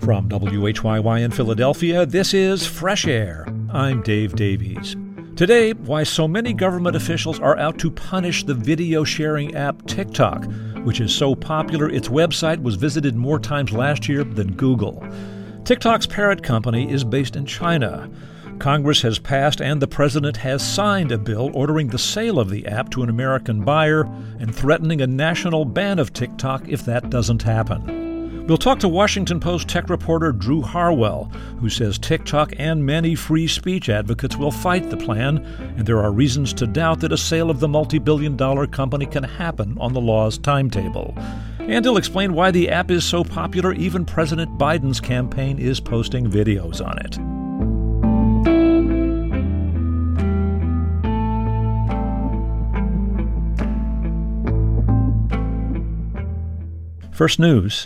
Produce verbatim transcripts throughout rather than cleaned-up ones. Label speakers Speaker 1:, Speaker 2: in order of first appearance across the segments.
Speaker 1: From W H Y Y in Philadelphia, this is Fresh Air. I'm Dave Davies. Today, why so many government officials are out to punish the video sharing app TikTok, which is so popular its website was visited more times last year than Google. TikTok's parent company is based in China. Congress has passed and the president has signed a bill ordering the sale of the app to an American buyer and threatening a national ban of TikTok if that doesn't happen. We'll talk to Washington Post tech reporter Drew Harwell, who says TikTok and many free speech advocates will fight the plan, and there are reasons to doubt that a sale of the multi-billion dollar company can happen on the law's timetable. And he'll explain why the app is so popular even President Biden's campaign is posting videos on it. First News.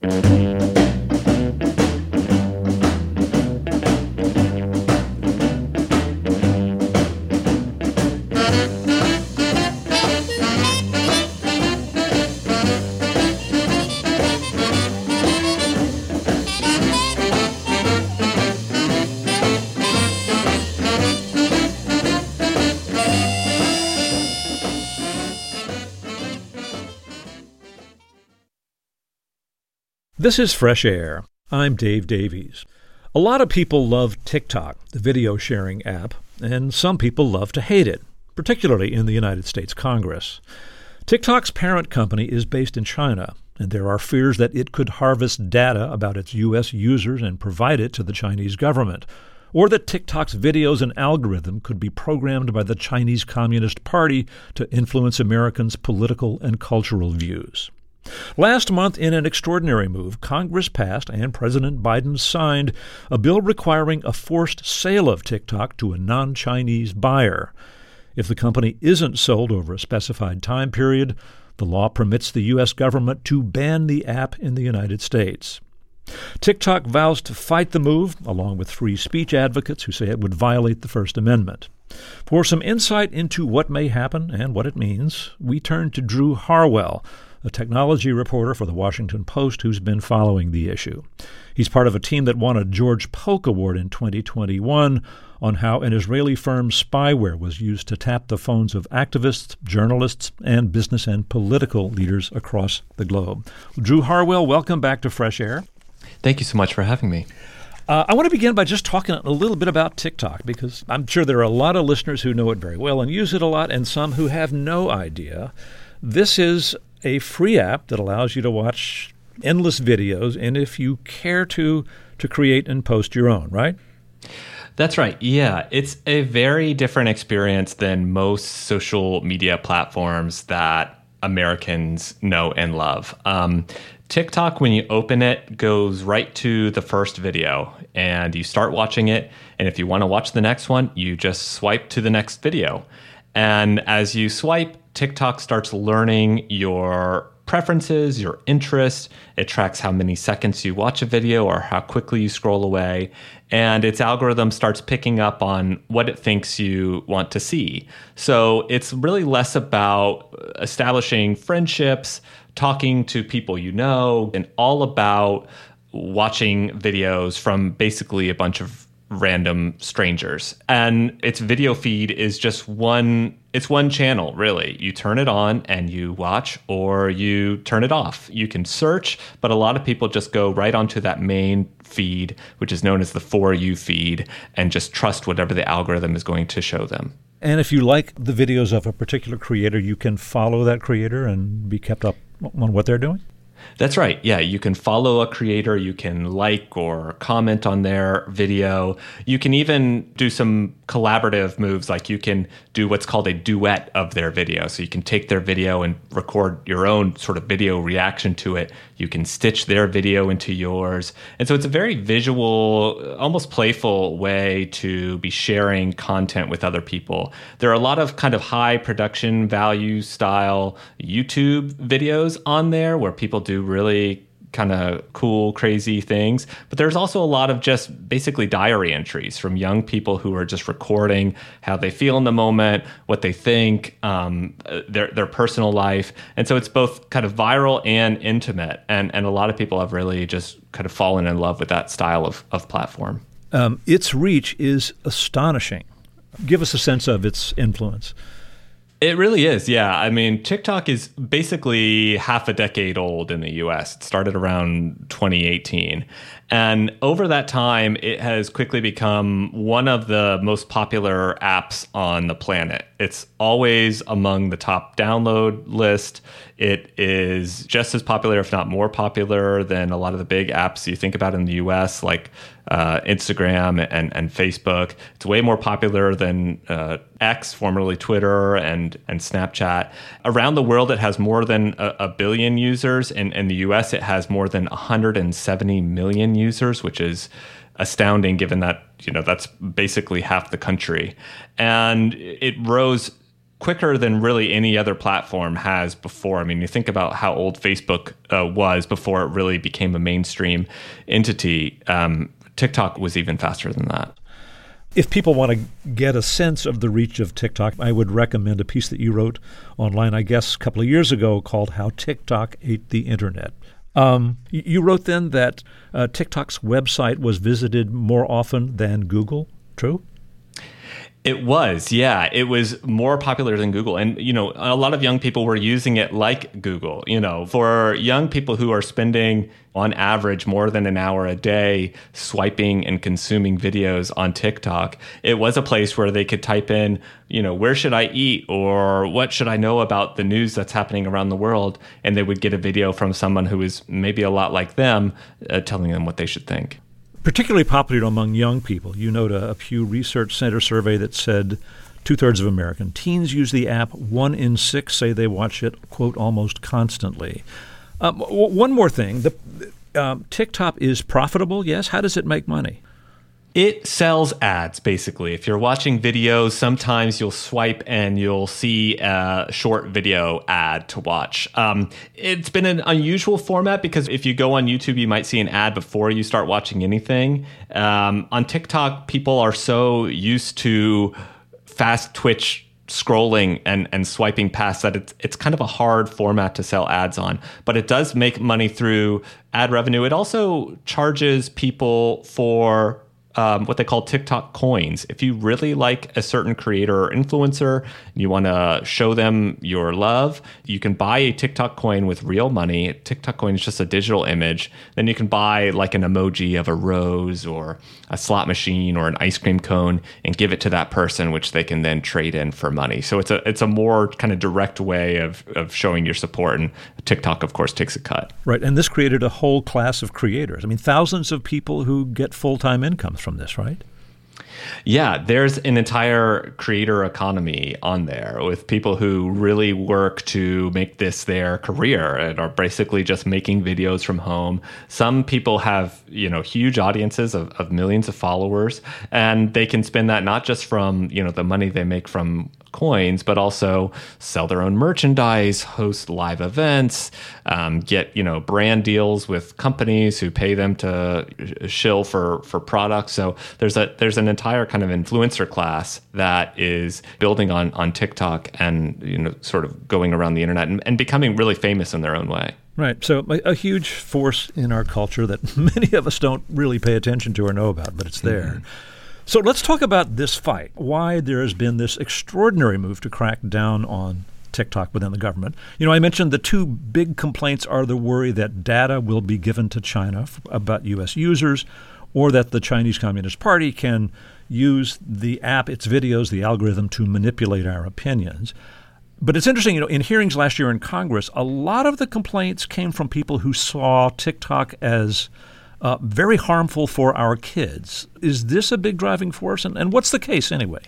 Speaker 1: This is Fresh Air. I'm Dave Davies. A lot of people love TikTok, the video sharing app, and some people love to hate it, particularly in the United States Congress. TikTok's parent company is based in China, and there are fears that it could harvest data about its U S users and provide it to the Chinese government, or that TikTok's videos and algorithm could be programmed by the Chinese Communist Party to influence Americans' political and cultural views. Last month, in an extraordinary move, Congress passed and President Biden signed a bill requiring a forced sale of TikTok to a non-Chinese buyer. If the company isn't sold over a specified time period, the law permits the U S government to ban the app in the United States. TikTok vows to fight the move, along with free speech advocates who say it would violate the First Amendment. For some insight into what may happen and what it means, we turn to Drew Harwell, a technology reporter for The Washington Post who's been following the issue. He's part of a team that won a George Polk Award in twenty twenty-one on how an Israeli firm's spyware was used to tap the phones of activists, journalists, and business and political leaders across the globe. Drew Harwell, welcome back to Fresh Air.
Speaker 2: Thank you so much for having me.
Speaker 1: Uh, I want to begin by just talking a little bit about TikTok, because I'm sure there are a lot of listeners who know it very well and use it a lot, and some who have no idea. This is a free app that allows you to watch endless videos, and if you care to, to create and post your own, right?
Speaker 2: That's right. Yeah, it's a very different experience than most social media platforms that Americans know and love. Um, TikTok, when you open it, goes right to the first video, and you start watching it. And if you want to watch the next one, you just swipe to the next video. And as you swipe, TikTok starts learning your preferences, your interests. It tracks how many seconds you watch a video or how quickly you scroll away. And its algorithm starts picking up on what it thinks you want to see. So it's really less about establishing friendships, talking to people you know, and all about watching videos from basically a bunch of random strangers. And its video feed is just one, it's one channel, really. You turn it on and you watch, or you turn it off. You can search, but a lot of people just go right onto that main feed, which is known as the For You feed, and just trust whatever the algorithm is going to show them.
Speaker 1: And if you like the videos of a particular creator, you can follow that creator and be kept up on what they're doing?
Speaker 2: That's right. Yeah, you can follow a creator, you can like or comment on their video. You can even do some collaborative moves, like you can do what's called a duet of their video. So you can take their video and record your own sort of video reaction to it. You can stitch their video into yours. And so it's a very visual, almost playful way to be sharing content with other people. There are a lot of kind of high production value style YouTube videos on there where people do really kind of cool, crazy things. But there's also a lot of just basically diary entries from young people who are just recording how they feel in the moment, what they think, um, their their personal life. And so it's both kind of viral and intimate. And, and a lot of people have really just kind of fallen in love with that style of, of platform.
Speaker 1: Um, its reach is astonishing. Give us a sense of its influence.
Speaker 2: It really is, yeah. I mean, TikTok is basically half a decade old in the U S. It started around twenty eighteen. And over that time, it has quickly become one of the most popular apps on the planet. It's always among the top download list. It is just as popular, if not more popular, than a lot of the big apps you think about in the U S, like uh, Instagram and, and Facebook. It's way more popular than uh, X, formerly Twitter, and, and Snapchat. Around the world, it has more than a, a billion users. In, in the U S, it has more than one hundred seventy million users, which is astounding given that, you know, that's basically half the country. And it rose quicker than really any other platform has before. I mean, you think about how old Facebook uh, was before it really became a mainstream entity. Um, TikTok was even faster than that.
Speaker 1: If people want to get a sense of the reach of TikTok, I would recommend a piece that you wrote online, I guess, a couple of years ago called How TikTok Ate the Internet. Um, you wrote then that uh, TikTok's website was visited more often than Google. True?
Speaker 2: It was, yeah. It was more popular than Google. And, you know, a lot of young people were using it like Google. You know, for young people who are spending, on average, more than an hour a day swiping and consuming videos on TikTok, it was a place where they could type in, you know, where should I eat? Or what should I know about the news that's happening around the world? And they would get a video from someone who is maybe a lot like them, uh, telling them what they should think.
Speaker 1: Particularly popular among young people. You note a, a Pew Research Center survey that said two-thirds of American teens use the app. One in six say they watch it, quote, almost constantly. Um, w- one more thing. The um, TikTok is profitable, yes. How does it make money?
Speaker 2: It sells ads, basically. If you're watching videos, sometimes you'll swipe and you'll see a short video ad to watch. Um, it's been an unusual format because if you go on YouTube, you might see an ad before you start watching anything. Um, on TikTok, people are so used to fast twitch scrolling and, and swiping past that it's it's kind of a hard format to sell ads on. But it does make money through ad revenue. It also charges people for Um, what they call TikTok coins. If you really like a certain creator or influencer, and you want to show them your love, you can buy a TikTok coin with real money. A TikTok coin is just a digital image. Then you can buy like an emoji of a rose or a slot machine or an ice cream cone and give it to that person, which they can then trade in for money. So it's a it's a more kind of direct way of, of showing your support. And TikTok, of course, takes a cut.
Speaker 1: Right. And this created a whole class of creators. I mean, thousands of people who get full-time incomes from this, right?
Speaker 2: Yeah, there's an entire creator economy on there with people who really work to make this their career and are basically just making videos from home. Some people have, you know, huge audiences of, of millions of followers, and they can spend that not just from, you know, the money they make from coins, but also sell their own merchandise, host live events, um, get, you know, brand deals with companies who pay them to shill for for products. So there's a there's an entire kind of influencer class that is building on on TikTok and, you know, sort of going around the internet and, and becoming really famous in their own way.
Speaker 1: Right. So a, a huge force in our culture that many of us don't really pay attention to or know about, but it's there. Mm-hmm. So let's talk about this fight, why there has been this extraordinary move to crack down on TikTok within the government. You know, I mentioned the two big complaints are the worry that data will be given to China about U S users, or that the Chinese Communist Party can use the app, its videos, the algorithm to manipulate our opinions. But it's interesting, you know, in hearings last year in Congress, a lot of the complaints came from people who saw TikTok as Uh, very harmful for our kids. Is this a big driving force? And, and what's the case anyway?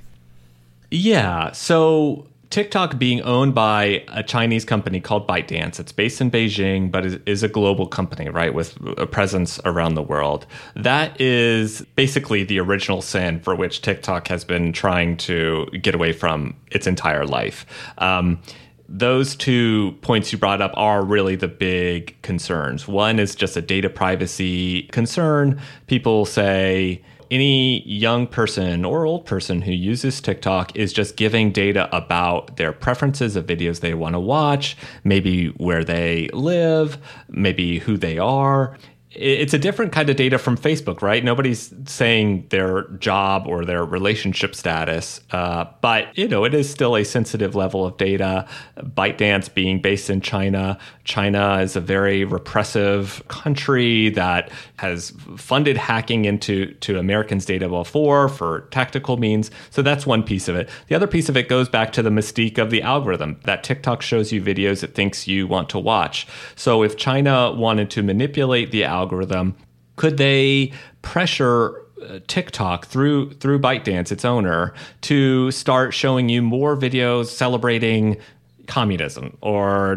Speaker 2: Yeah. So TikTok being owned by a Chinese company called ByteDance. It's based in Beijing, but is, is a global company, right, with a presence around the world. That is basically the original sin for which TikTok has been trying to get away from its entire life. Um, Those two points you brought up are really the big concerns. One is just a data privacy concern. People say any young person or old person who uses TikTok is just giving data about their preferences of videos they want to watch, maybe where they live, maybe who they are. It's a different kind of data from Facebook, right? Nobody's saying their job or their relationship status, uh, but you know, it is still a sensitive level of data. ByteDance being based in China, China is a very repressive country that has funded hacking into to Americans' data before for tactical means. So that's one piece of it. The other piece of it goes back to the mystique of the algorithm that TikTok shows you videos it thinks you want to watch. So if China wanted to manipulate the algorithm, algorithm, could they pressure uh, TikTok through through ByteDance, its owner, to start showing you more videos celebrating communism or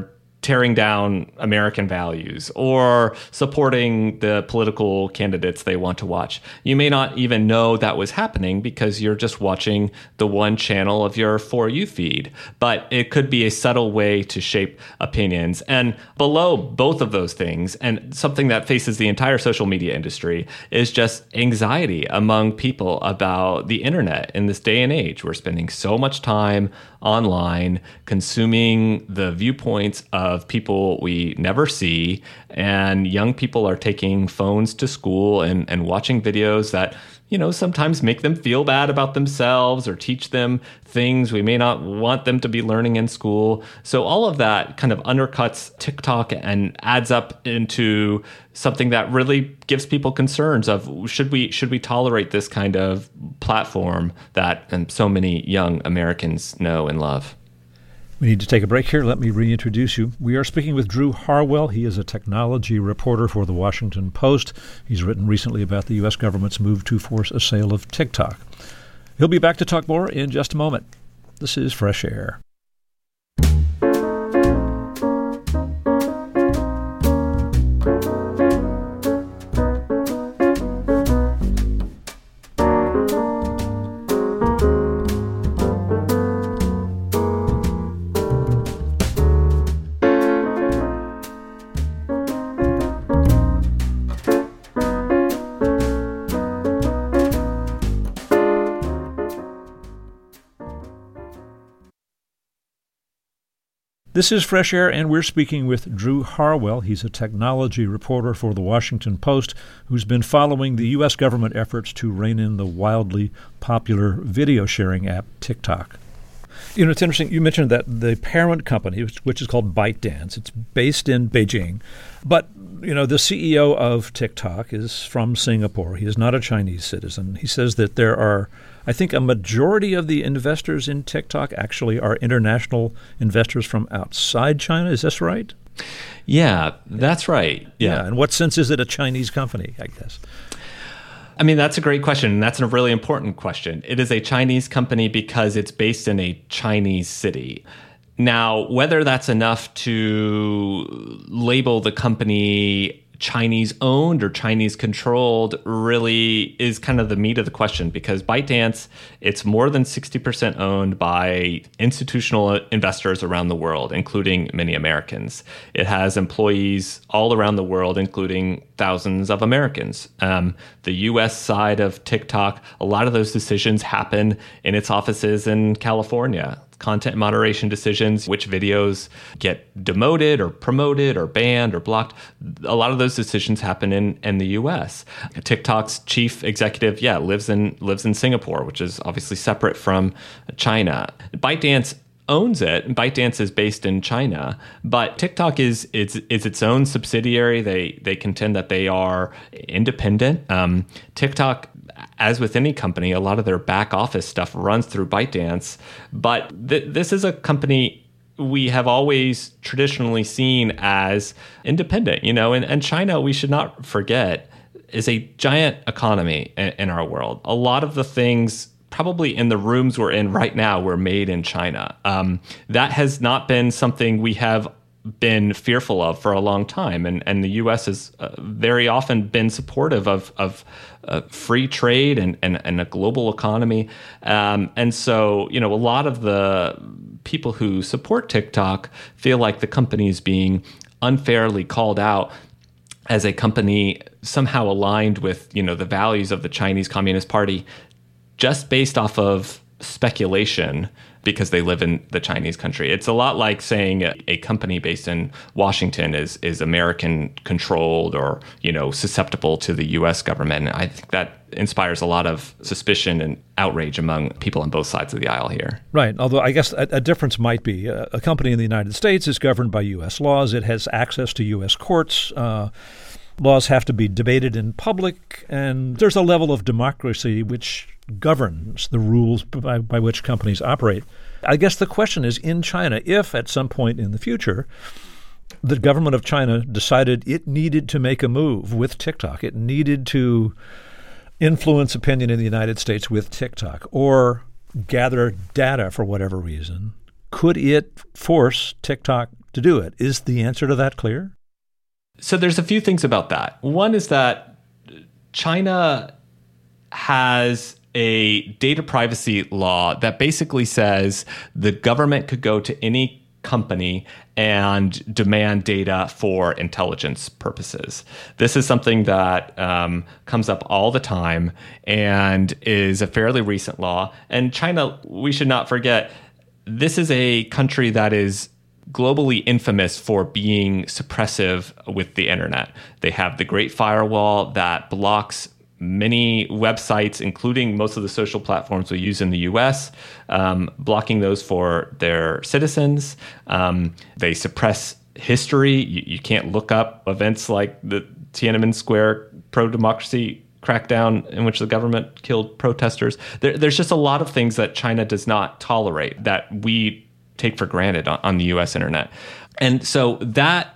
Speaker 2: tearing down American values or supporting the political candidates they want to watch. You may not even know that was happening because you're just watching the one channel of your For You feed. But it could be a subtle way to shape opinions. And below both of those things, and something that faces the entire social media industry, is just anxiety among people about the internet in this day and age. We're spending so much time online consuming the viewpoints of people we never see, and young people are taking phones to school and, and watching videos that, you know, sometimes make them feel bad about themselves or teach them things we may not want them to be learning in school. So all of that kind of undercuts TikTok and adds up into something that really gives people concerns of should we should we tolerate this kind of platform that um, so many young Americans know and love.
Speaker 1: We need to take a break here. Let me reintroduce you. We are speaking with Drew Harwell. He is a technology reporter for The Washington Post. He's written recently about the U S government's move to force a sale of TikTok. He'll be back to talk more in just a moment. This is Fresh Air. This is Fresh Air, and we're speaking with Drew Harwell. He's a technology reporter for The Washington Post who's been following the U S government efforts to rein in the wildly popular video sharing app TikTok. You know, it's interesting. You mentioned that the parent company, which is called ByteDance, it's based in Beijing. But, you know, the C E O of TikTok is from Singapore. He is not a Chinese citizen. He says that there are, I think, a majority of the investors in TikTok actually are international investors from outside China. Is this right?
Speaker 2: Yeah, that's right. Yeah.
Speaker 1: yeah. In what sense is it a Chinese company, I guess?
Speaker 2: I mean, that's a great question, and that's a really important question. It is a Chinese company because it's based in a Chinese city. Now, whether that's enough to label the company Chinese-owned or Chinese-controlled really is kind of the meat of the question, because ByteDance, it's more than sixty percent owned by institutional investors around the world, including many Americans. It has employees all around the world, including thousands of Americans. Um, the U S side of TikTok, a lot of those decisions happen in its offices in California. Content moderation decisions, which videos get demoted or promoted or banned or blocked. A lot of those decisions happen in, in the U S. TikTok's chief executive, yeah, lives in lives in Singapore, which is obviously separate from China. ByteDance owns it. ByteDance is based in China, but TikTok is it's is its own subsidiary. They they contend that they are independent. Um, TikTok, as with any company, a lot of their back office stuff runs through ByteDance, but th- this is a company we have always traditionally seen as independent, you know, and, and China, we should not forget, is a giant economy in, in our world. A lot of the things probably in the rooms we're in right now were made in China. Um, that has not been something we have been fearful of for a long time. And, and the U S has uh, very often been supportive of, of uh, free trade and, and, and a global economy. Um, and so, you know, a lot of the people who support TikTok feel like the company is being unfairly called out as a company somehow aligned with, you know, the values of the Chinese Communist Party just based off of speculation because they live in the Chinese country. It's a lot like saying a, a company based in Washington is is American controlled or, you know, susceptible to the U S government. And I think that inspires a lot of suspicion and outrage among people on both sides of the aisle here.
Speaker 1: Right. Although I guess a, a difference might be a, a company in the United States is governed by U S laws. It has access to U S courts. Uh, laws have to be debated in public, and there's a level of democracy which governs the rules by, by which companies operate. I guess the question is, in China, if at some point in the future the government of China decided it needed to make a move with TikTok, it needed to influence opinion in the United States with TikTok or gather data for whatever reason, could it force TikTok to do it. Is the answer to that clear?
Speaker 2: So there's a few things about that. One is that China has a data privacy law that basically says the government could go to any company and demand data for intelligence purposes. This is something that um, comes up all the time and is a fairly recent law. And China, we should not forget, this is a country that is globally infamous for being suppressive with the internet. They have the Great Firewall that blocks many websites, including most of the social platforms we use in the U S, um, blocking those for their citizens. Um, they suppress history. You, you can't look up events like the Tiananmen Square pro-democracy crackdown in which the government killed protesters. There, there's just a lot of things that China does not tolerate that we take for granted on, on the U S internet. And so that,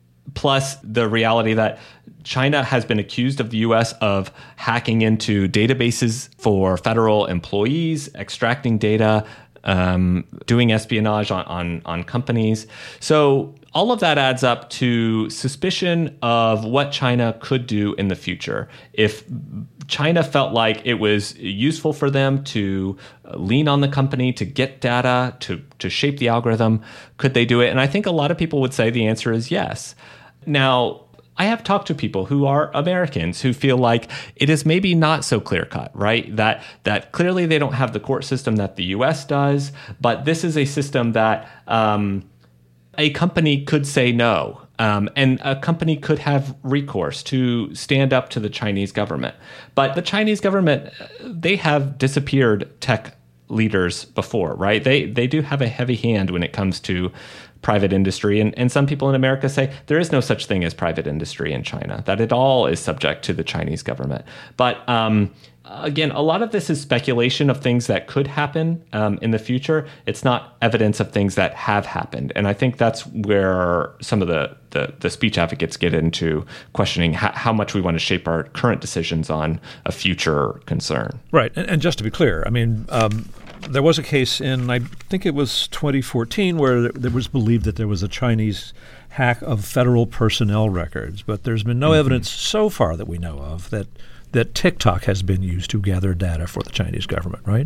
Speaker 2: plus the reality that China has been accused of the U S of hacking into databases for federal employees, extracting data, um, doing espionage on, on, on companies. So all of that adds up to suspicion of what China could do in the future. If China felt like it was useful for them to lean on the company to get data, to, to shape the algorithm, could they do it? And I think a lot of people would say the answer is yes. Now, I have talked to people who are Americans who feel like it is maybe not so clear-cut, right? That that clearly they don't have the court system that the U S does, but this is a system that um, a company could say no, um, and a company could have recourse to stand up to the Chinese government. But the Chinese government, they have disappeared tech leaders before, right? They they do have a heavy hand when it comes to private industry. And, and some people in America say there is no such thing as private industry in China, that it all is subject to the Chinese government. But um, again, a lot of this is speculation of things that could happen um, in the future. It's not evidence of things that have happened. And I think that's where some of the, the, the speech advocates get into questioning how, how much we want to shape our current decisions on a future concern.
Speaker 1: Right. And, and just to be clear, I mean, um, there was a case in, I think it was twenty fourteen, where there was believed that there was a Chinese hack of federal personnel records. But there's been no mm-hmm. evidence so far that we know of that, that TikTok has been used to gather data for the Chinese government, right?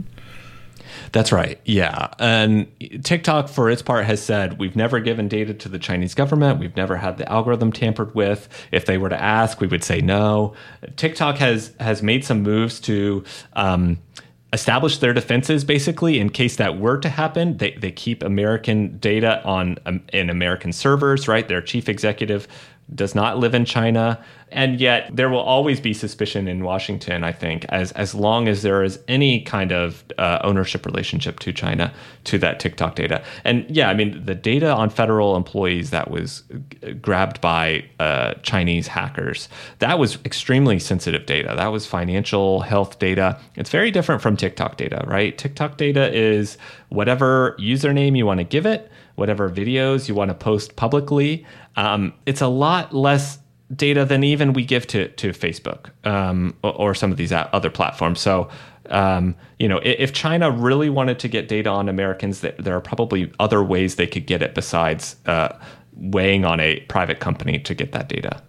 Speaker 2: That's right. Yeah. And TikTok, for its part, has said, we've never given data to the Chinese government. We've never had the algorithm tampered with. If they were to ask, we would say no. TikTok has has made some moves to um, establish their defenses, basically, in case that were to happen. They they keep American data on um, in American servers, right? Their chief executive does not live in China. And yet there will always be suspicion in Washington, I think, as as long as there is any kind of uh, ownership relationship to China, to that TikTok data. And yeah, I mean, the data on federal employees that was g- grabbed by uh, Chinese hackers, that was extremely sensitive data. That was financial health data. It's very different from TikTok data, right? TikTok data is whatever username you want to give it, whatever videos you want to post publicly. Um, it's a lot less data than even we give to to Facebook um, or, or some of these other platforms. So, um, you know, if China really wanted to get data on Americans, there are probably other ways they could get it besides uh, weighing on a private company to get that data.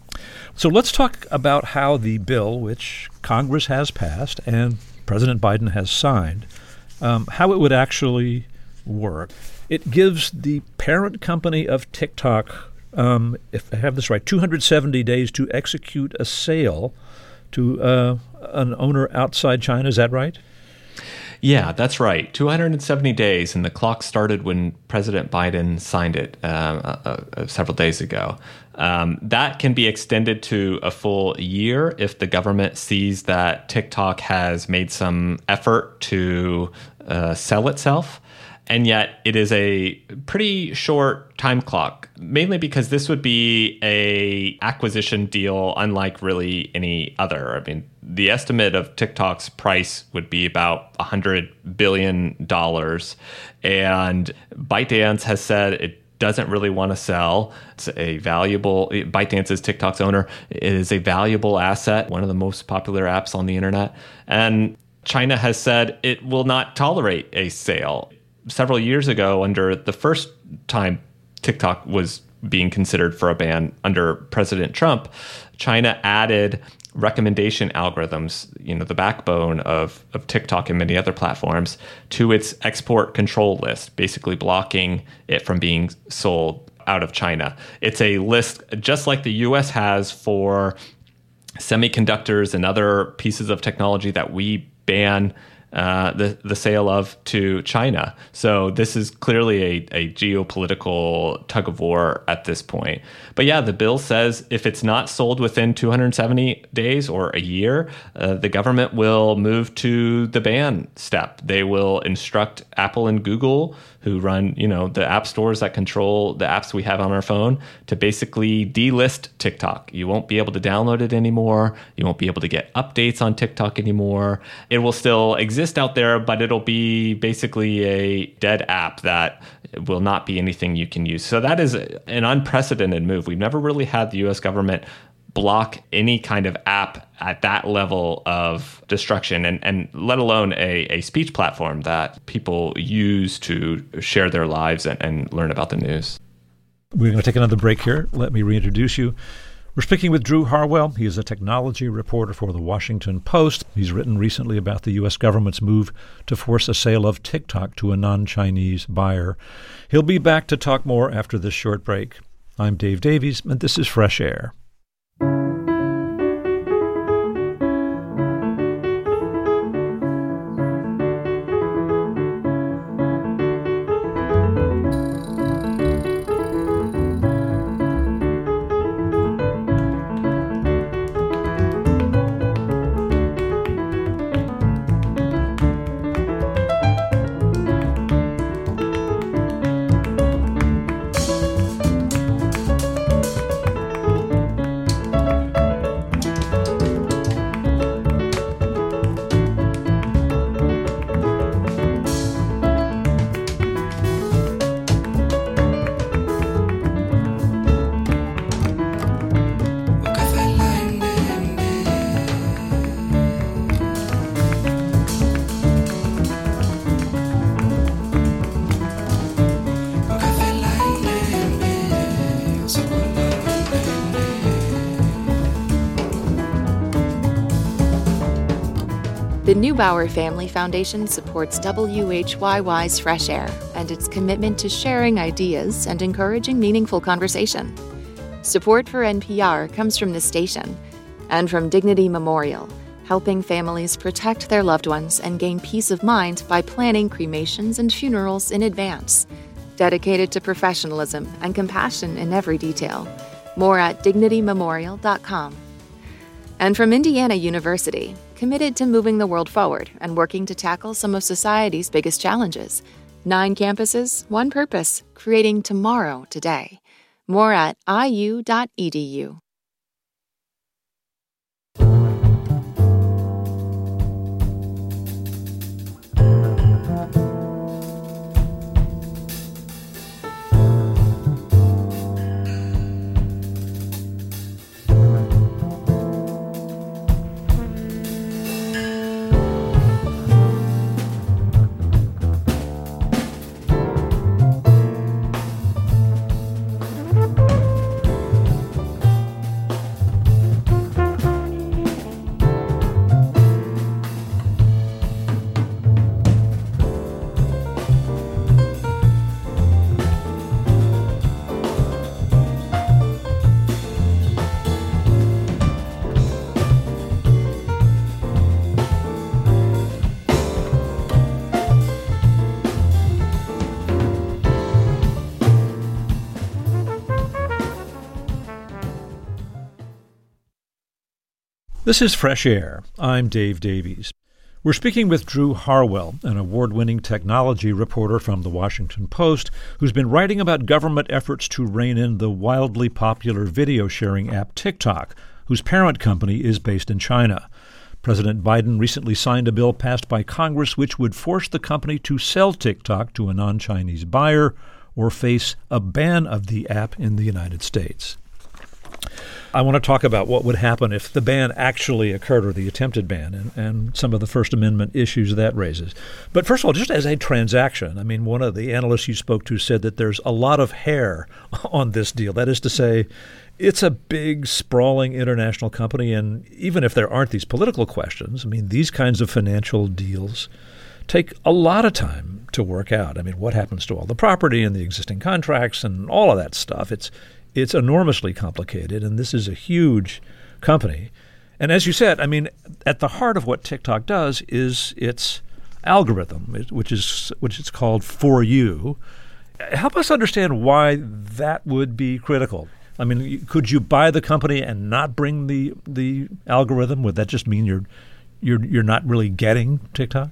Speaker 1: So let's talk about how the bill, which Congress has passed and President Biden has signed, um, how it would actually work. It gives the parent company of TikTok, um, if I have this right, two hundred seventy days to execute a sale to uh, an owner outside China. Is that right?
Speaker 2: Yeah, that's right. two hundred seventy days, and the clock started when President Biden signed it uh, uh, uh, several days ago. Um, that can be extended to a full year if the government sees that TikTok has made some effort to uh, sell itself. And yet it is a pretty short time clock, mainly because this would be a acquisition deal unlike really any other. I mean, the estimate of TikTok's price would be about one hundred billion dollars. And ByteDance has said it doesn't really want to sell. It's a valuable, ByteDance is TikTok's owner. It is a valuable asset, one of the most popular apps on the internet. And China has said it will not tolerate a sale. Several years ago, under the first time TikTok was being considered for a ban under President Trump, China added recommendation algorithms, you know, the backbone of, of TikTok and many other platforms, to its export control list, basically blocking it from being sold out of China. It's a list just like the U S has for semiconductors and other pieces of technology that we ban uh, the, the sale of to China. So this is clearly a, a geopolitical tug of war at this point. But yeah, the bill says if it's not sold within two hundred seventy days or a year, uh, the government will move to the ban step. They will instruct Apple and Google, who run, you know, the app stores that control the apps we have on our phone, to basically delist TikTok. You won't be able to download it anymore. You won't be able to get updates on TikTok anymore. It will still exist out there, but it'll be basically a dead app that will not be anything you can use. So that is an unprecedented move. We've never really had the U S government block any kind of app at that level of destruction, and, and let alone a, a speech platform that people use to share their lives and, and learn about the news.
Speaker 1: We're going to take another break here. Let me reintroduce you. We're speaking with Drew Harwell. He is a technology reporter for The Washington Post. He's written recently about the U S government's move to force a sale of TikTok to a non-Chinese buyer. He'll be back to talk more after this short break. I'm Dave Davies, and this is Fresh Air.
Speaker 3: The Neubauer Family Foundation supports W H Y Y's Fresh Air and its commitment to sharing ideas and encouraging meaningful conversation. Support for N P R comes from the station and from Dignity Memorial, helping families protect their loved ones and gain peace of mind by planning cremations and funerals in advance. Dedicated to professionalism and compassion in every detail. More at dignity memorial dot com. And from Indiana University, committed to moving the world forward and working to tackle some of society's biggest challenges. Nine campuses, one purpose, creating tomorrow today. More at I U dot E D U.
Speaker 1: This is Fresh Air. I'm Dave Davies. We're speaking with Drew Harwell, an award-winning technology reporter from The Washington Post, who's been writing about government efforts to rein in the wildly popular video-sharing app TikTok, whose parent company is based in China. President Biden recently signed a bill passed by Congress which would force the company to sell TikTok to a non-Chinese buyer or face a ban of the app in the United States. I want to talk about what would happen if the ban actually occurred, or the attempted ban, and, and some of the First Amendment issues that raises. But first of all, just as a transaction, I mean, one of the analysts you spoke to said that there's a lot of hair on this deal. That is to say, it's a big, sprawling international company, and even if there aren't these political questions, I mean, these kinds of financial deals take a lot of time to work out. I mean, what happens to all the property and the existing contracts and all of that stuff? It's It's enormously complicated, and this is a huge company. And as you said, I mean, at the heart of what TikTok does is its algorithm, which is which is called For You. Help us understand why that would be critical. I mean, could you buy the company and not bring the the algorithm? Would that just mean you're you're you're not really getting TikTok?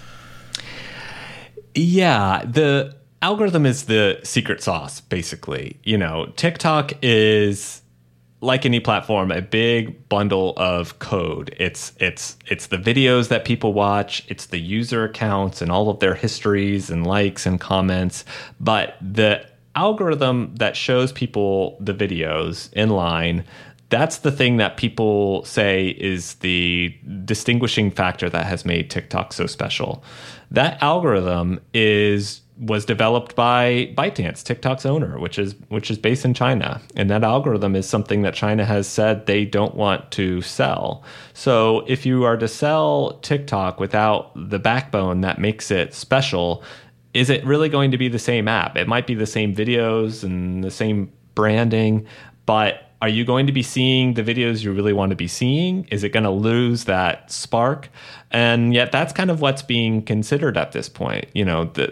Speaker 2: Yeah, the algorithm is the secret sauce, basically. You know, TikTok is, like any platform, a big bundle of code. It's it's it's the videos that people watch, it's the user accounts and all of their histories and likes and comments. But the algorithm that shows people the videos in line, that's the thing that people say is the distinguishing factor that has made TikTok so special. That algorithm is was developed by ByteDance, TikTok's owner, which is which is based in China. And that algorithm is something that China has said they don't want to sell. So if you are to sell TikTok without the backbone that makes it special, is it really going to be the same app? It might be the same videos and the same branding, but are you going to be seeing the videos you really want to be seeing? Is it going to lose that spark? And yet that's kind of what's being considered at this point. You know, the,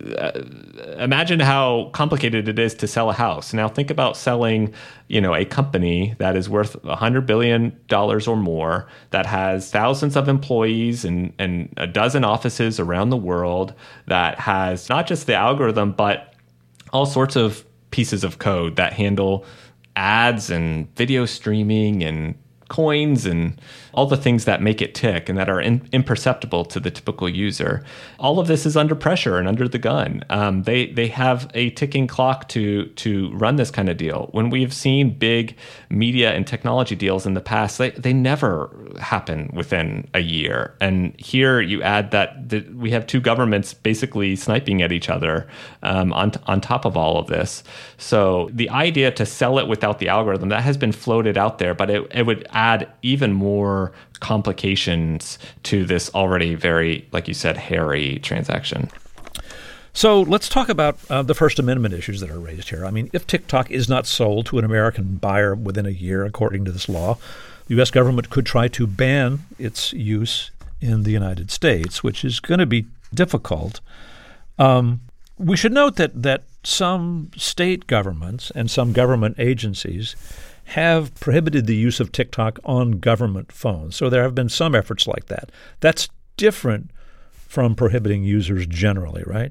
Speaker 2: uh, imagine how complicated it is to sell a house. Now think about selling, you know, a company that is worth one hundred billion dollars or more, that has thousands of employees and, and a dozen offices around the world, that has not just the algorithm, but all sorts of pieces of code that handle ads and video streaming and coins and all the things that make it tick and that are in, imperceptible to the typical user. All of this is under pressure and under the gun. Um, they they have a ticking clock to to run this kind of deal. When we've seen big media and technology deals in the past, they, they never happen within a year. And here you add that the, we have two governments basically sniping at each other um, on, on top of all of this. So the idea to sell it without the algorithm, that has been floated out there, but it, it would add even more complications to this already very, like you said, hairy transaction.
Speaker 1: So let's talk about uh, the First Amendment issues that are raised here. I mean, if TikTok is not sold to an American buyer within a year, according to this law, the U S government could try to ban its use in the United States, which is going to be difficult. Um, we should note that that some state governments and some government agencies have prohibited the use of TikTok on government phones. So there have been some efforts like that. That's different from prohibiting users generally, right?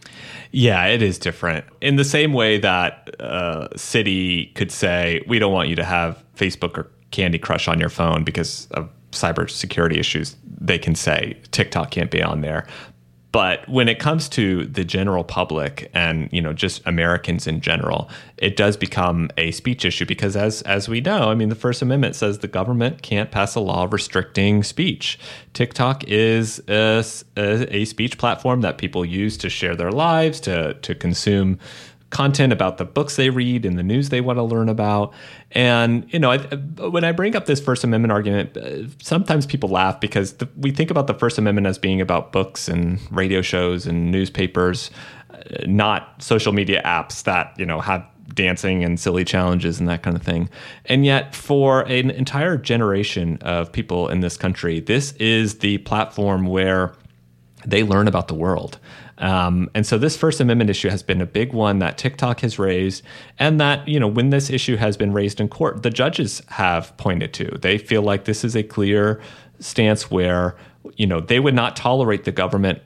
Speaker 2: Yeah, it is different. In the same way that a city could say, we don't want you to have Facebook or Candy Crush on your phone because of cybersecurity issues, they can say TikTok can't be on there. But when it comes to the general public and, you know, just Americans in general, it does become a speech issue because as as we know, I mean, the First Amendment says the government can't pass a law restricting speech. TikTok is a, a, a speech platform that people use to share their lives, to to consume content about the books they read and the news they want to learn about. And, you know, I, when I bring up this First Amendment argument, uh, sometimes people laugh because the, we think about the First Amendment as being about books and radio shows and newspapers, uh, not social media apps that, you know, have dancing and silly challenges and that kind of thing. And yet for an entire generation of people in this country, this is the platform where they learn about the world. Um, and so this First Amendment issue has been a big one that TikTok has raised, and that, you know, when this issue has been raised in court, the judges have pointed to. They feel like this is a clear stance where, you know, they would not tolerate the government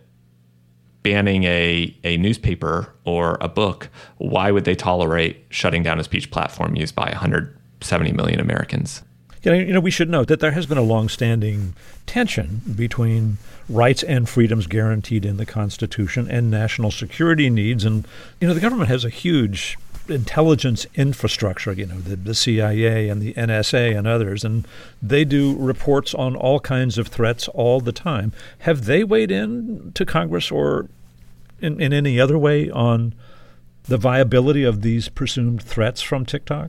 Speaker 2: banning a, a newspaper or a book. Why would they tolerate shutting down a speech platform used by one hundred seventy million Americans?
Speaker 1: You know, we should note that there has been a longstanding tension between rights and freedoms guaranteed in the Constitution and national security needs. And, you know, the government has a huge intelligence infrastructure, you know, the, the C I A and the N S A and others, and they do reports on all kinds of threats all the time. Have they weighed in to Congress or in, in any other way on the viability of these presumed threats from TikTok?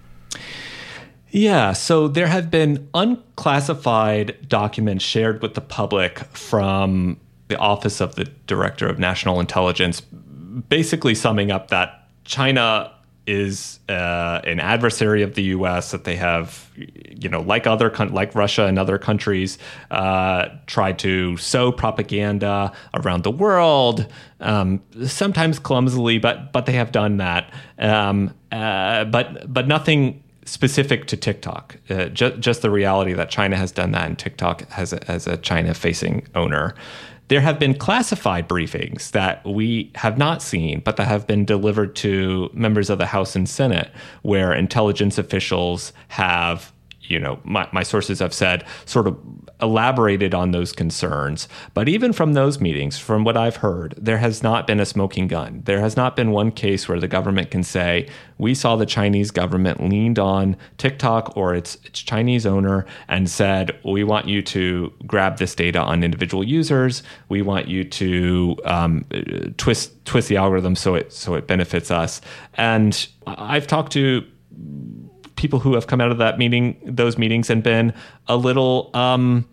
Speaker 2: Yeah, so there have been unclassified documents shared with the public from the Office of the Director of National Intelligence, basically summing up that China is uh, an adversary of the U S, that they have, you know, like other con- like Russia and other countries, uh, tried to sow propaganda around the world, um, sometimes clumsily, but but they have done that. Um, uh, but but nothing specific to TikTok, uh, ju- just the reality that China has done that and TikTok has a, as a China-facing owner. There have been classified briefings that we have not seen, but that have been delivered to members of the House and Senate, where intelligence officials have, you know, my, my sources have said, sort of elaborated on those concerns. But even from those meetings, from what I've heard, there has not been a smoking gun. There has not been one case where the government can say, we saw the Chinese government leaned on TikTok or its, its Chinese owner and said, we want you to grab this data on individual users. We want you to um, twist twist the algorithm so it so it benefits us. And I've talked to people who have come out of that meeting, those meetings, and been a little um,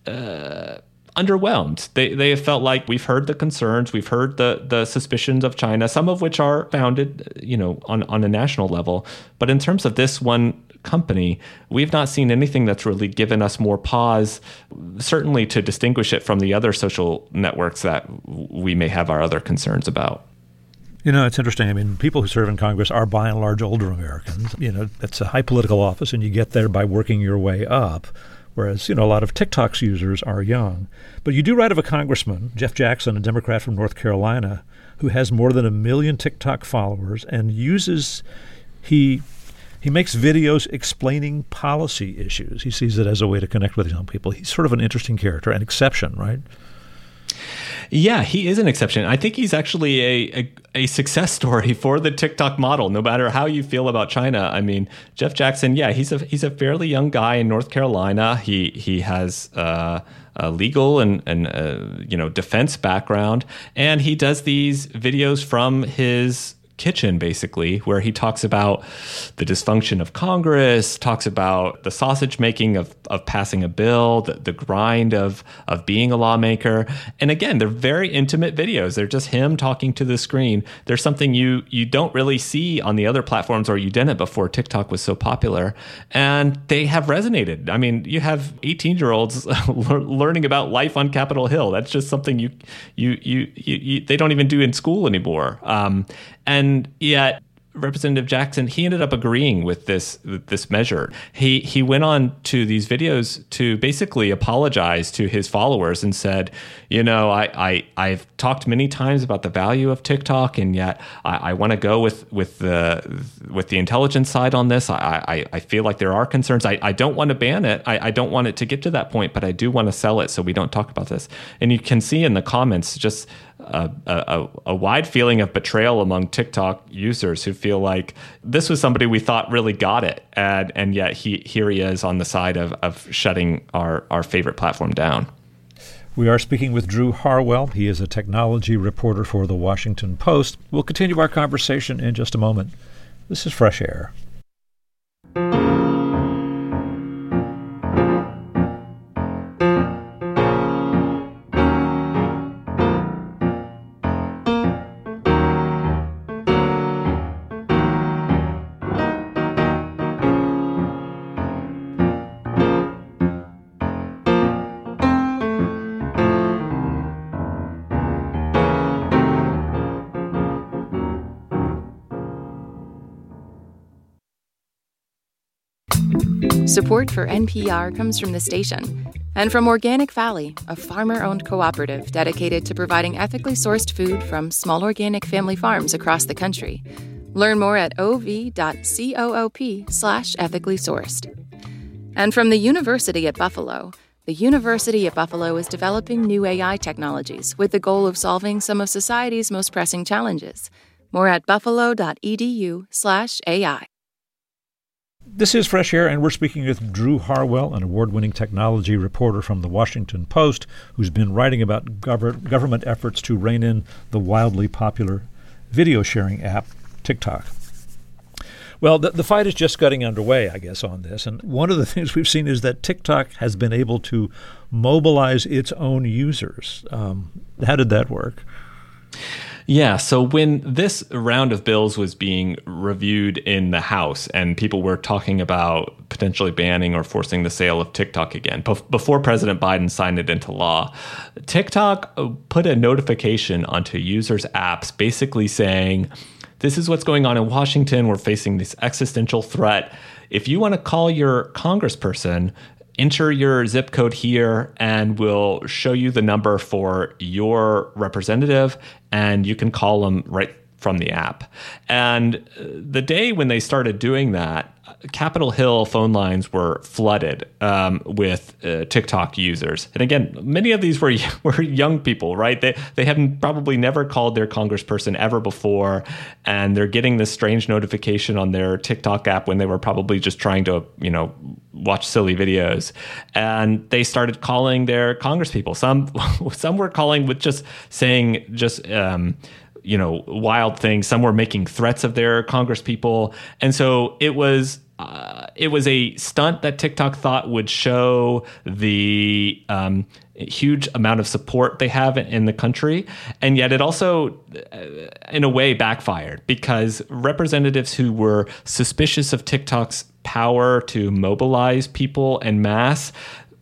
Speaker 2: uh, underwhelmed. They they have felt like we've heard the concerns, we've heard the the suspicions of China, some of which are founded, you know, on on a national level. But in terms of this one company, we've not seen anything that's really given us more pause, certainly to distinguish it from the other social networks that we may have our other concerns about.
Speaker 1: You know, it's interesting. I mean, people who serve in Congress are by and large older Americans. You know, it's a high political office, and you get there by working your way up, whereas, you know, a lot of TikTok's users are young. But you do write of a congressman, Jeff Jackson, a Democrat from North Carolina, who has more than a million TikTok followers and uses he he makes videos explaining policy issues. He sees it as a way to connect with young people. He's sort of an interesting character, an exception, right?
Speaker 2: Yeah, he is an exception. I think he's actually a, a, a success story for the TikTok model, no matter how you feel about China. I mean, Jeff Jackson, yeah, he's a he's a fairly young guy in North Carolina. He he has uh, a legal and, and uh, you know, defense background, and he does these videos from his kitchen, basically, where he talks about the dysfunction of Congress, talks about the sausage making of, of passing a bill, the, the grind of, of being a lawmaker. And again, they're very intimate videos. They're just him talking to the screen. There's something you you don't really see on the other platforms, or you didn't before TikTok was so popular. And they have resonated. I mean, you have eighteen-year-olds learning about life on Capitol Hill. That's just something you you you, you, you they don't even do in school anymore. Um, And yet, Representative Jackson, he ended up agreeing with this with this measure. He he went on to these videos to basically apologize to his followers and said, you know, I, I I've talked many times about the value of TikTok, and yet I, I want to go with with the with the intelligence side on this. I I, I feel like there are concerns. I, I don't want to ban it. I, I don't want it to get to that point, but I do want to sell it so we don't talk about this. And you can see in the comments just A, a, a wide feeling of betrayal among TikTok users who feel like this was somebody we thought really got it, and and yet he here he is on the side of, of shutting our, our favorite platform down.
Speaker 1: We are speaking with Drew Harwell. He is a technology reporter for The Washington Post. We'll continue our conversation in just a moment. This is Fresh Air.
Speaker 3: Support for N P R comes from the station and from Organic Valley, a farmer-owned cooperative dedicated to providing ethically sourced food from small organic family farms across the country. Learn more at ov.coop slash ethically sourced. And from the University at Buffalo, the University at Buffalo is developing new A I technologies with the goal of solving some of society's most pressing challenges. More at buffalo.edu slash AI.
Speaker 1: This is Fresh Air, and we're speaking with Drew Harwell, an award-winning technology reporter from The Washington Post, who's been writing about gov- government efforts to rein in the wildly popular video-sharing app, TikTok. Well, the, the fight is just getting underway, I guess, on this. And one of the things we've seen is that TikTok has been able to mobilize its own users. Um, how did that work?
Speaker 2: Yeah, so when this round of bills was being reviewed in the House and people were talking about potentially banning or forcing the sale of TikTok again, before President Biden signed it into law, TikTok put a notification onto users' apps basically saying, this is what's going on in Washington. We're facing this existential threat. If you want to call your congressperson, enter your zip code here and we'll show you the number for your representative and you can call them right from the app. And the day when they started doing that, Capitol Hill phone lines were flooded um, with uh, TikTok users. And again, many of these were were young people, right? They they haven't probably never called their congressperson ever before, and they're getting this strange notification on their TikTok app when they were probably just trying to, you know, watch silly videos. And they started calling their congresspeople. Some some were calling with just saying just um, you know, wild things. Some were making threats of their congresspeople. And so it was uh, it was a stunt that TikTok thought would show the um, huge amount of support they have in the country. And yet it also, in a way, backfired because representatives who were suspicious of TikTok's power to mobilize people en masse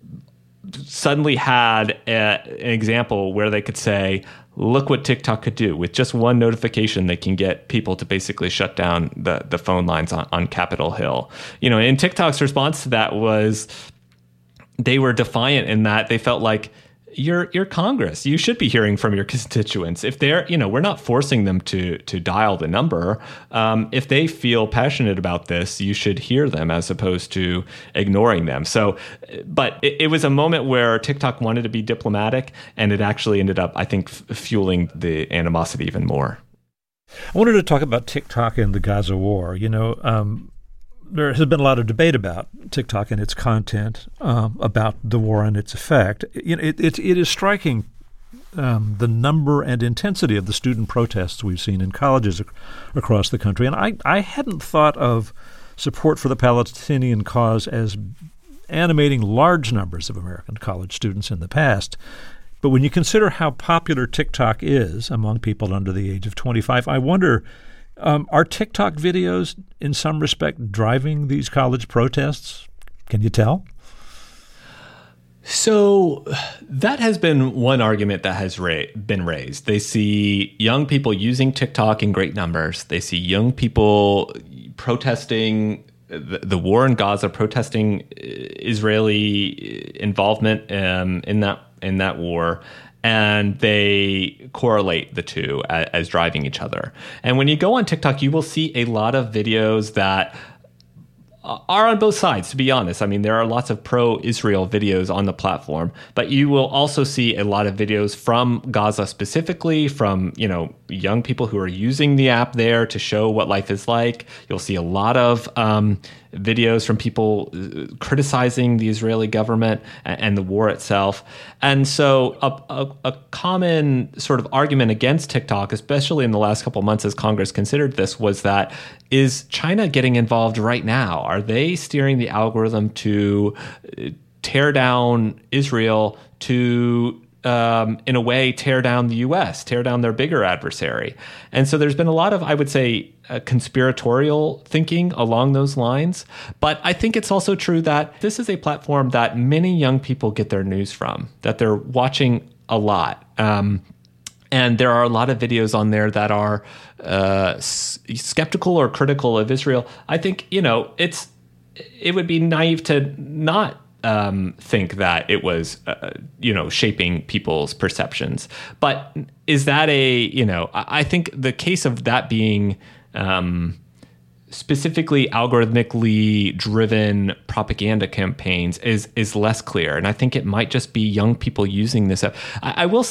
Speaker 2: suddenly had a, an example where they could say, look what TikTok could do. With just one notification, they can get people to basically shut down the, the phone lines on, on Capitol Hill. You know, and TikTok's response to that was they were defiant in that they felt like, You're, you're Congress. You should be hearing from your constituents. If they're, you know, we're not forcing them to to dial the number. Um, if they feel passionate about this, you should hear them as opposed to ignoring them. So, but it, it was a moment where TikTok wanted to be diplomatic, and it actually ended up, I think, f- fueling the animosity even more.
Speaker 1: I wanted to talk about TikTok and the Gaza war. You know, um, there has been a lot of debate about TikTok and its content, um, about the war and its effect. You know, it, it, it is striking um, the number and intensity of the student protests we've seen in colleges ac- across the country. And I, I hadn't thought of support for the Palestinian cause as animating large numbers of American college students in the past. But when you consider how popular TikTok is among people under the age of twenty-five, I wonder, Um, are TikTok videos in some respect driving these college protests? Can you tell?
Speaker 2: So that has been one argument that has ra- been raised. They see young people using TikTok in great numbers. They see young people protesting the, the war in Gaza, protesting Israeli involvement um, in that in that war. And they correlate the two as, as driving each other. And when you go on TikTok, you will see a lot of videos that are on both sides, to be honest. I mean, there are lots of pro-Israel videos on the platform, but you will also see a lot of videos from Gaza specifically, from, you know, young people who are using the app there to show what life is like. You'll see a lot of um, videos from people criticizing the Israeli government and, and the war itself. And so a, a, a common sort of argument against TikTok, especially in the last couple of months as Congress considered this, was that, is China getting involved right now? Are they steering the algorithm to tear down Israel, to Um, in a way, tear down the U S, tear down their bigger adversary? And so there's been a lot of, I would say, uh, conspiratorial thinking along those lines. But I think it's also true that this is a platform that many young people get their news from, that they're watching a lot. Um, and there are a lot of videos on there that are uh, s- skeptical or critical of Israel. I think, you know, it's it would be naive to not Um, think that it was, uh, you know, shaping people's perceptions. But is that a, you know, I, I think the case of that being um, specifically algorithmically driven propaganda campaigns is is less clear. And I think it might just be young people using this. I, I will say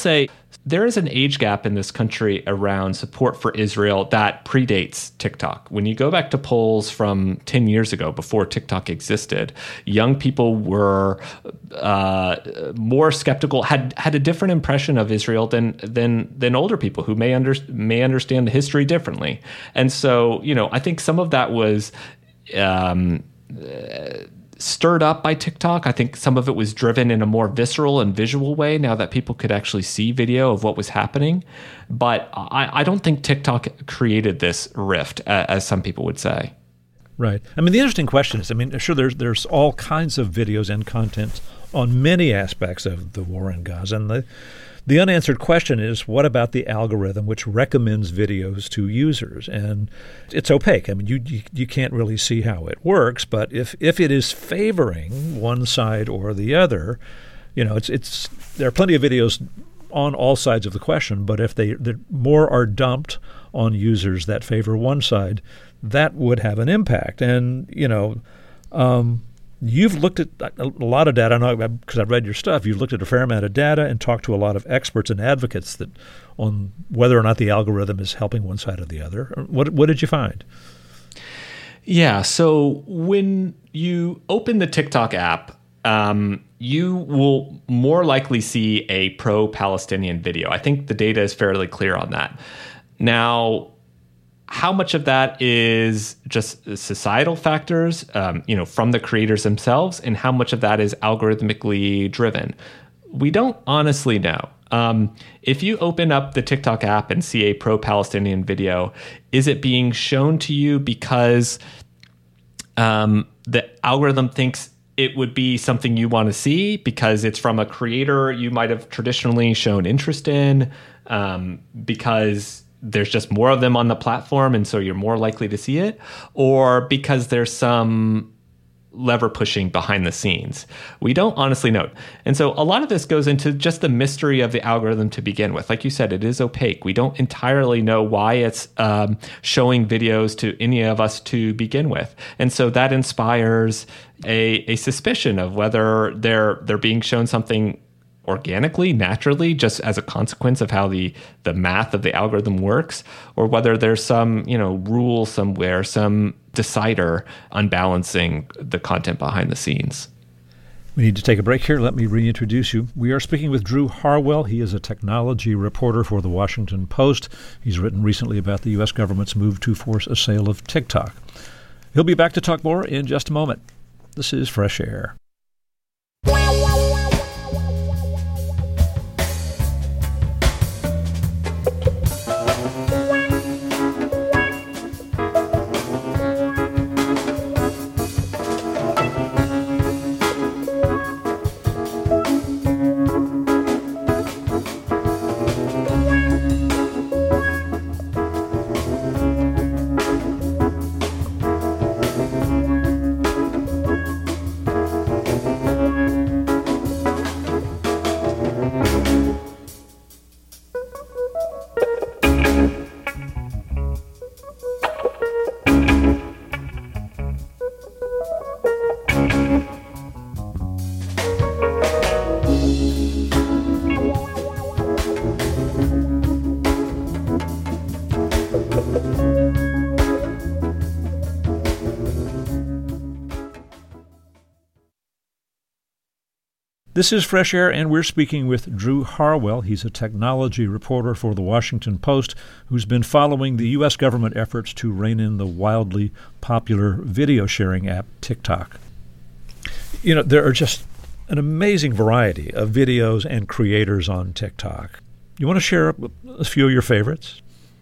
Speaker 2: There is an age gap in this country around support for Israel that predates TikTok. When you go back to polls from ten years ago, before TikTok existed, young people were uh, more skeptical, had had a different impression of Israel than than than older people who may under, may understand the history differently. And so, you know, I think some of that was um, uh, stirred up by TikTok. I think some of it was driven in a more visceral and visual way now that people could actually see video of what was happening. But I, I don't think TikTok created this rift, uh, as some people would say.
Speaker 1: Right. I mean, the interesting question is, I mean, sure, there's there's all kinds of videos and content on many aspects of the war in Gaza. And the, the unanswered question is, what about the algorithm which recommends videos to users? And it's opaque. I mean, you, you you can't really see how it works. But if if it is favoring one side or the other, you know, it's it's there are plenty of videos on all sides of the question. But if they more are dumped on users that favor one side, that would have an impact. And, you know, um, you've looked at a lot of data. I know because I've read your stuff. You've looked at a fair amount of data and talked to a lot of experts and advocates that on whether or not the algorithm is helping one side or the other. What what did you find?
Speaker 2: Yeah. So when you open the TikTok app, um, you will more likely see a pro-Palestinian video. I think the data is fairly clear on that. Now, how much of that is just societal factors, um, you know, from the creators themselves, and how much of that is algorithmically driven? We don't honestly know. Um, if you open up the TikTok app and see a pro-Palestinian video, is it being shown to you because um, the algorithm thinks it would be something you want to see because it's from a creator you might have traditionally shown interest in, um, because there's just more of them on the platform and so you're more likely to see it, or because there's some lever pushing behind the scenes? We don't honestly know. And so a lot of this goes into just the mystery of the algorithm to begin with. Like you said, it is opaque. We don't entirely know why it's um, showing videos to any of us to begin with. And so that inspires a, a suspicion of whether they're they're being shown something organically, naturally, just as a consequence of how the the math of the algorithm works, or whether there's some, you know, rule somewhere, some decider unbalancing the content behind the scenes.
Speaker 1: We need to take a break here. Let me reintroduce you. We are speaking with Drew Harwell. He is a technology reporter for The Washington Post. He's written recently about the U S government's move to force a sale of TikTok. He'll be back to talk more in just a moment. This is Fresh Air. This is Fresh Air, and we're speaking with Drew Harwell. He's a technology reporter for The Washington Post who's been following the U S government efforts to rein in the wildly popular video sharing app TikTok. You know, there are just an amazing variety of videos and creators on TikTok. You want to share a few of your favorites?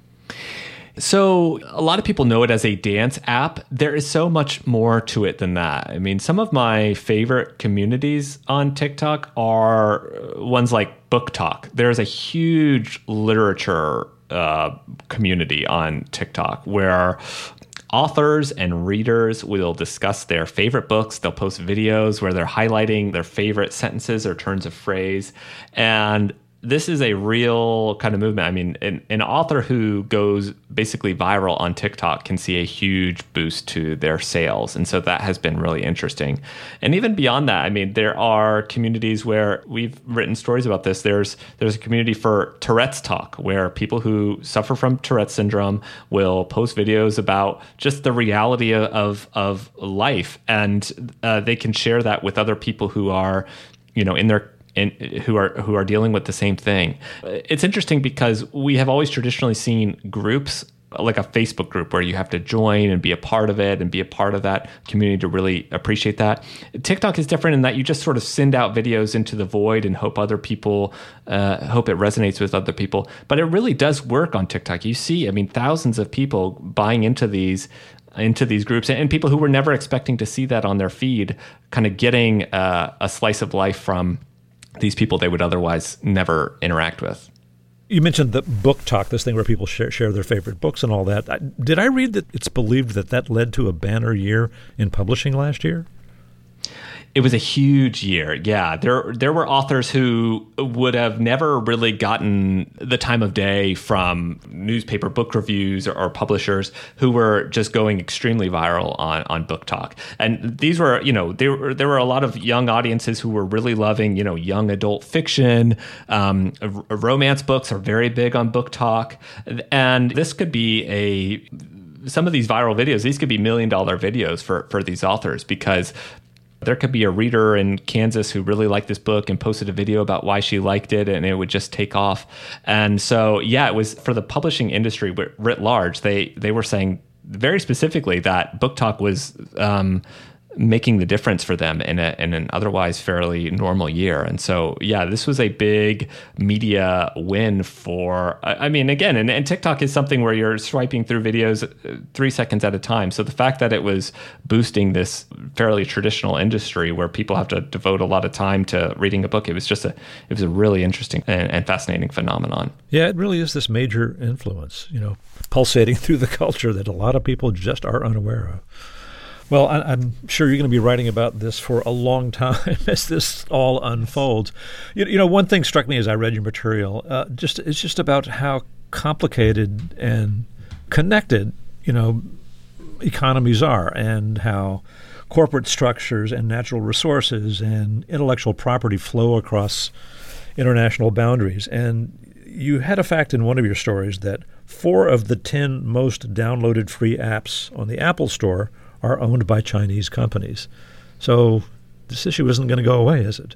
Speaker 2: So a lot of people know it as a dance app. There is so much more to it than that. I mean, some of my favorite communities on TikTok are ones like Book Talk. There's a huge literature uh, community on TikTok where authors and readers will discuss their favorite books. They'll post videos where they're highlighting their favorite sentences or turns of phrase. And this is a real kind of movement. I mean, an, an author who goes basically viral on TikTok can see a huge boost to their sales. And so that has been really interesting. And even beyond that, I mean, there are communities where we've written stories about this. There's there's a community for Tourette's Talk, where people who suffer from Tourette's syndrome will post videos about just the reality of, of, of life. And uh, they can share that with other people who are, you know, in their In, who are who are dealing with the same thing. It's interesting because we have always traditionally seen groups like a Facebook group where you have to join and be a part of it and be a part of that community to really appreciate that. TikTok is different in that you just sort of send out videos into the void and hope other people, uh, hope it resonates with other people. But it really does work on TikTok. You see, I mean, thousands of people buying into these into these groups, and people who were never expecting to see that on their feed, kind of getting uh, a slice of life from these people they would otherwise never interact with.
Speaker 1: You mentioned the book talk, this thing where people share, share their favorite books and all that. Did I read that it's believed that that led to a banner year in publishing last year?
Speaker 2: It was a huge year. Yeah, there there were authors who would have never really gotten the time of day from newspaper book reviews or, or publishers who were just going extremely viral on, on Book Talk. And these were, you know, there were, there were a lot of young audiences who were really loving, you know, young adult fiction. Um, r- romance books are very big on Book Talk. And this could be a, some of these viral videos, these could be million dollar videos for, for these authors, because there could be a reader in Kansas who really liked this book and posted a video about why she liked it, and it would just take off. And so, yeah, it was for the publishing industry writ large. They they were saying very specifically that Book Talk was um, making the difference for them in, a, in an otherwise fairly normal year. And so, yeah, this was a big media win for, I mean, again, and, and TikTok is something where you're swiping through videos three seconds at a time. So the fact that it was boosting this fairly traditional industry where people have to devote a lot of time to reading a book, it was just a, it was a really interesting and, and fascinating phenomenon.
Speaker 1: Yeah, it really is this major influence, you know, pulsating through the culture that a lot of people just are unaware of. Well, I, I'm sure you're going to be writing about this for a long time as this all unfolds. You, you know, one thing struck me as I read your material, uh, just it's just about how complicated and connected, you know, economies are, and how corporate structures and natural resources and intellectual property flow across international boundaries. And you had a fact in one of your stories that four of the ten most downloaded free apps on the Apple Store are owned by Chinese companies. So this issue isn't going to go away, is it?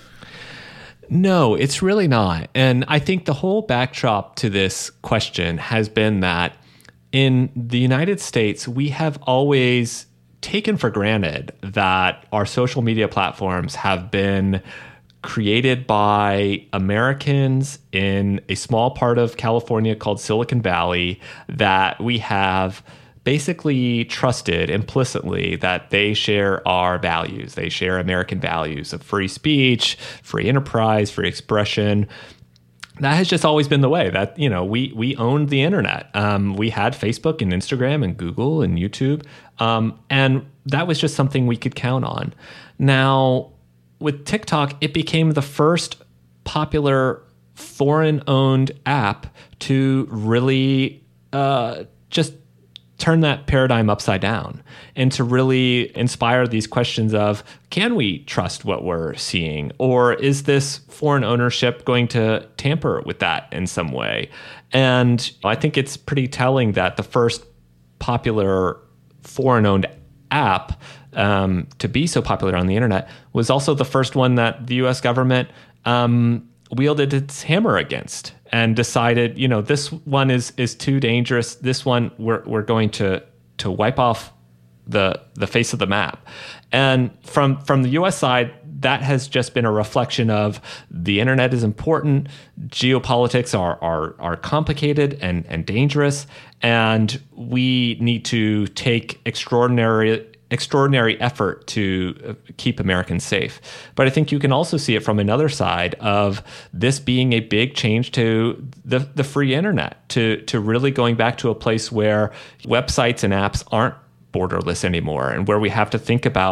Speaker 2: No, it's really not. And I think the whole backdrop to this question has been that in the United States, we have always taken for granted that our social media platforms have been created by Americans in a small part of California called Silicon Valley, that we have basically trusted implicitly that they share our values. They share American values of free speech, free enterprise, free expression. That has just always been the way that, you know, we we owned the internet. Um, we had Facebook and Instagram and Google and YouTube. Um, and that was just something we could count on. Now, with TikTok, it became the first popular foreign-owned app to really uh, just turn that paradigm upside down and to really inspire these questions of, can we trust what we're seeing? Or is this foreign ownership going to tamper with that in some way? And I think it's pretty telling that the first popular foreign-owned app um, to be so popular on the internet was also the first one that the U S government um, wielded its hammer against and decided, you know, this one is is too dangerous. This one we're we're going to to wipe off the the face of the map. And from from the U S side, that has just been a reflection of the internet is important, geopolitics are are are complicated and and dangerous, and we need to take extraordinary extraordinary effort to keep Americans safe. But I think you can also see it from another side of this being a big change to the, the free internet, to, to really going back to a place where websites and apps aren't borderless anymore, and where we have to think about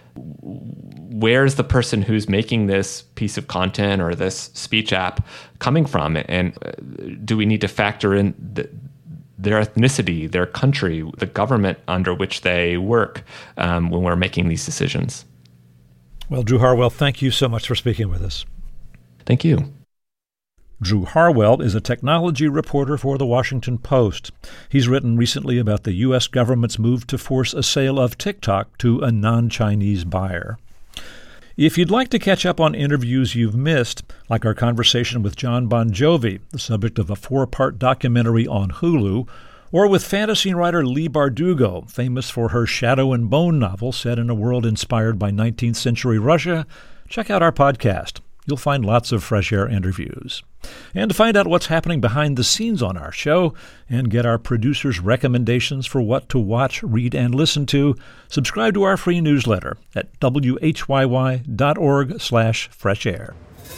Speaker 2: where's the person who's making this piece of content or this speech app coming from? And do we need to factor in the, their ethnicity, their country, the government under which they work um, when we're making these decisions?
Speaker 1: Well, Drew Harwell, thank you so much for speaking with us.
Speaker 2: Thank you.
Speaker 1: Drew Harwell is a technology reporter for The Washington Post. He's written recently about the U S government's move to force a sale of TikTok to a non-Chinese buyer. If you'd like to catch up on interviews you've missed, like our conversation with John Bon Jovi, the subject of a four-part documentary on Hulu, or with fantasy writer Leigh Bardugo, famous for her Shadow and Bone novel set in a world inspired by nineteenth century Russia, check out our podcast. You'll find lots of Fresh Air interviews. And to find out what's happening behind the scenes on our show and get our producers' recommendations for what to watch, read, and listen to, subscribe to our free newsletter at w h y y dot org slash fresh air.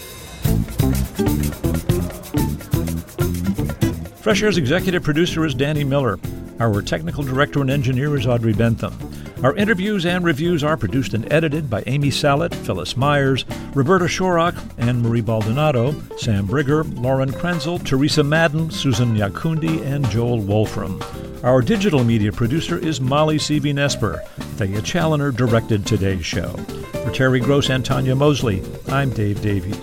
Speaker 1: Fresh Air's executive producer is Danny Miller. Our technical director and engineer is Audrey Bentham. Our interviews and reviews are produced and edited by Amy Salet, Phyllis Myers, Roberta Shorrock, Anne-Marie Baldonado, Sam Brigger, Lauren Krenzel, Teresa Madden, Susan Yakundi, and Joel Wolfram. Our digital media producer is Molly Seavey-Nesper. Thea Challoner directed today's show. For Terry Gross and Tanya Mosley, I'm Dave Davies.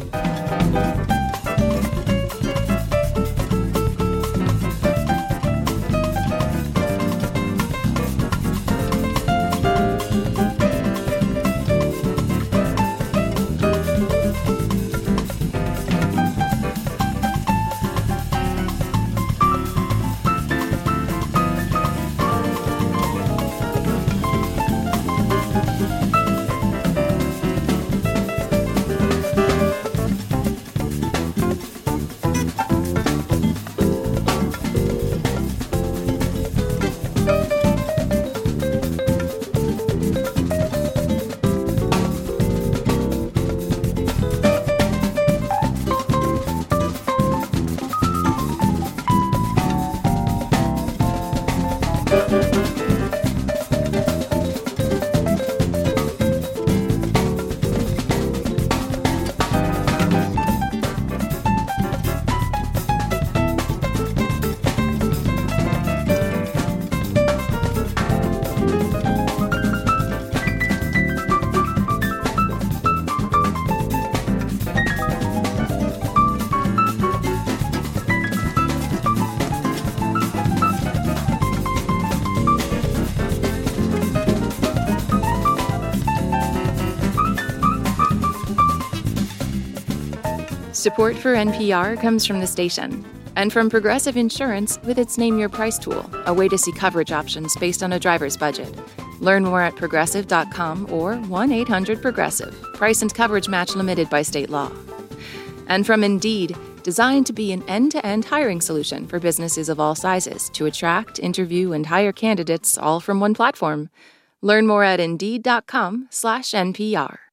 Speaker 3: Support for N P R comes from the station and from Progressive Insurance with its Name Your Price tool, a way to see coverage options based on a driver's budget. Learn more at progressive dot com or one eight hundred progressive. Price and coverage match limited by state law. And from Indeed, designed to be an end-to-end hiring solution for businesses of all sizes to attract, interview, and hire candidates all from one platform. Learn more at indeed dot com slash N P R.